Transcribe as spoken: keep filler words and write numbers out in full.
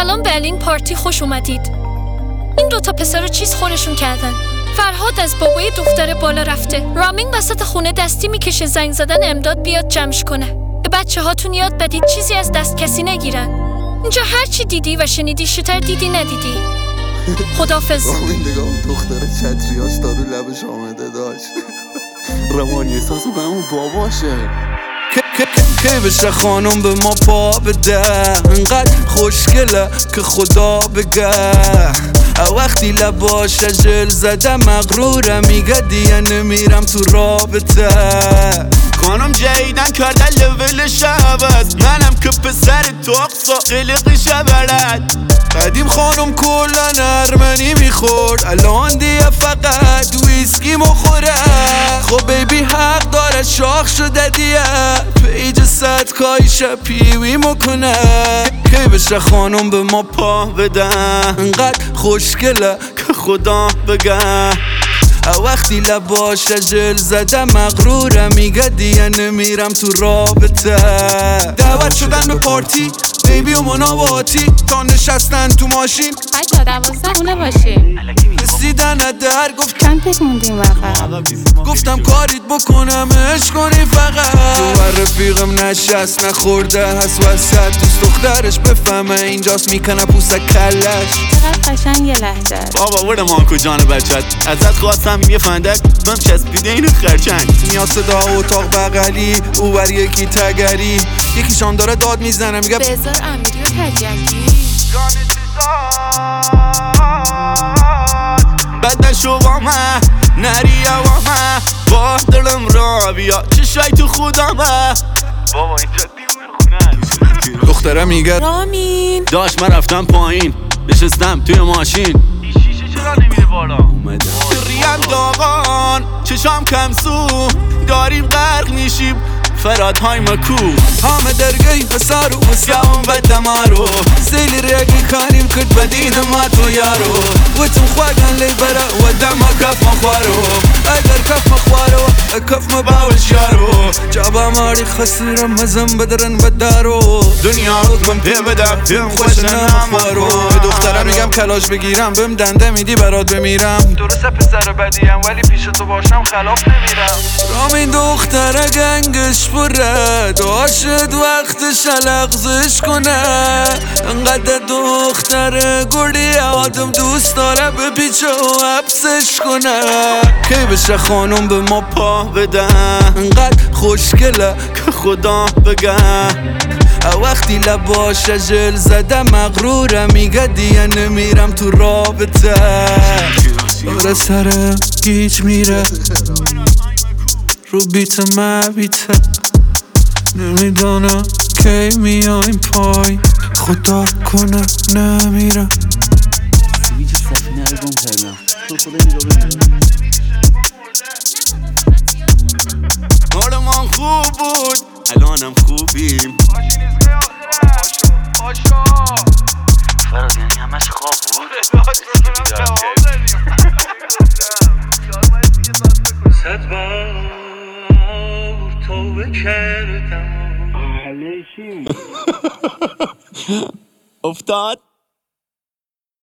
سلام برلین پارتی، خوش اومدید. این دوتا پسر رو چیز خورشون کردن. فرهاد از بابای دختر بالا رفته. رامین وسط خونه دستی میکشه زنگ زدن امداد بیاد جمعش کنه. به بچه هاتون یاد بدید چیزی از دست کسی نگیرن. اینجا هر چی دیدی و شنیدی شتر دیدی ندیدی. خدافظ. رامین نگاه دختر چتریاش دارو لبش آمده داشت. روانی احساسو به همون باباشه. که بشه خانم به ما پا بده، انقدر خوشگله که خدا بگه. وقتی لباش جل زده مغروره، میگه دیگه نمیرم تو رابطه. خانم جدیدن کردن لولش عوض، منم که پسر توقسا قلقش بلد. قدیم خانم کلن ارمنی میخورد، الان دیگه فقط ویسکی مخوره. خب بیبی حق داره شاخ شده دیگه، پیج صدکایش پیوی مکنه. که بشه خانم به ما پا بده، انقدر خوشگله که خدا بگه. وقتی لباش جل زده مغروره، میگه دیگه نمیرم تو رابطه. دعوت شدن به پارتی بیبی و مناباتی، تا نشستن تو ماشین بچه ها دوازده خونه باشیم. رسیدن در گفت چند تک موندیم وقت. گفتم کاریت بکنم عشق کنی فقط. تو رفیقم نشست نخورده هست وسط، دوست دخترش بفهمه اینجاست میکنه پوسه کلش. چقدر قشنگ لهجه. بابا برو مانکو جان بچت، ازت خواستم یه فندک بم چسبیده اینو خرچنگ. میاد صدا اتاق بغلی، او بر یکی تگری، یکیشان داره داد میزنه میگه بذار امیری و تجکی. بد نشو با من نریه با من، با دلم را بیا چشای تو خودمه. بابا اینجا دیوونه خونه. دختره میگه رامین داشت من رفتم پایین، نشستم توی ماشین. این شیشه چرا نمیره بالا؟ اومده ریم داغان چشام کمسو، داریم غرق میشیم فرادهای مکو. همه درگی حسار و مسیام و دمارو، زیلی ریگی کاریم کد بدین ما تو یارو. و تم خواگن لی برا و دم کف مخوارو، اگر کف مخوارو کف مباوش یارو. جابا ماری خسرم مزم بدرن بدارو، دنیا رو کن پی بدم پیم خوش نمارو. به دخترم میگم کلاش بگیرم بهم دنده میدی برات بمیرم. درسته پسر بدیم ولی پیش تو باشم خلاف نمیرم. رامین دختره گنگش پره، داشت وقتش لغزش کنه. انقدر دختره گردی آدم دوست داره به پیچه و حبسش کنه. که بشه خانم به ما پا بده، انقدر خوشگله که خدا بگه. وقتی لباش جل زده مغروره، میگه دیگه نمیرم تو رابطه. داره سرم گیج میره رو بیت مبیته، نمیدانم کی میایم پای، خدا کنه نمیرم. سویچ سفینه رو گم کردم، تو خدا نگاه بکنم. حالمان خوب بود الانم خوبیم. فراز یعنی همش خواب بود. صد بار توبه کردم. افتاد